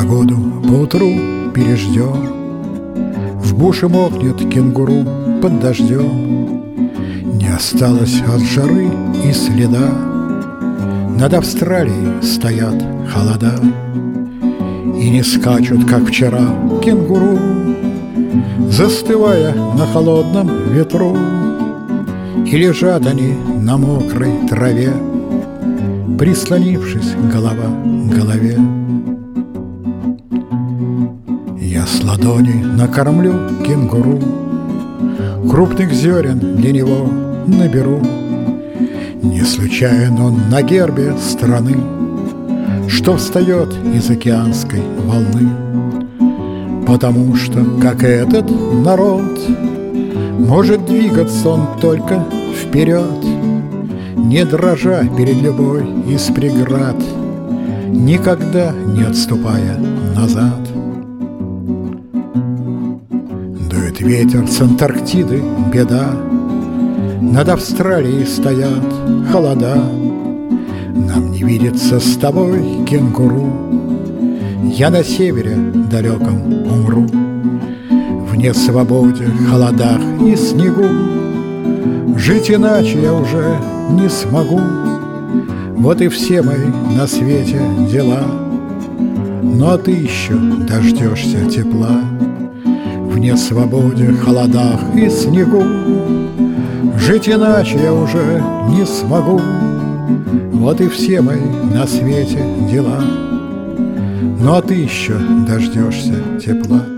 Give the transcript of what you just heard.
Непогоду поутру переждем, в буше мокнет кенгуру под дождем. Не осталось от жары и следа, над Австралией стоят холода. И не скачут, как вчера, кенгуру, застывая на холодном ветру. И лежат они на мокрой траве, прислонившись голова к голове. Я с ладони накормлю кенгуру, крупных зерен для него наберу. Не случайен он на гербе страны, что встает из океанской волны. Потому что, как этот народ, может двигаться он только вперед, не дрожа перед любой из преград, никогда не отступая назад. Дует ветер с Антарктиды, беда, над Австралией стоят холода. Нам не видится с тобой, кенгуру, я на севере далеком умру. В несвободе, холодах и снегу жить иначе я уже не смогу. Вот и все мои на свете дела, ну а ты еще дождешься тепла. В несвободе, холодах и снегу жить иначе я уже не смогу. Вот и все мои на свете дела, ну а ты еще дождешься тепла.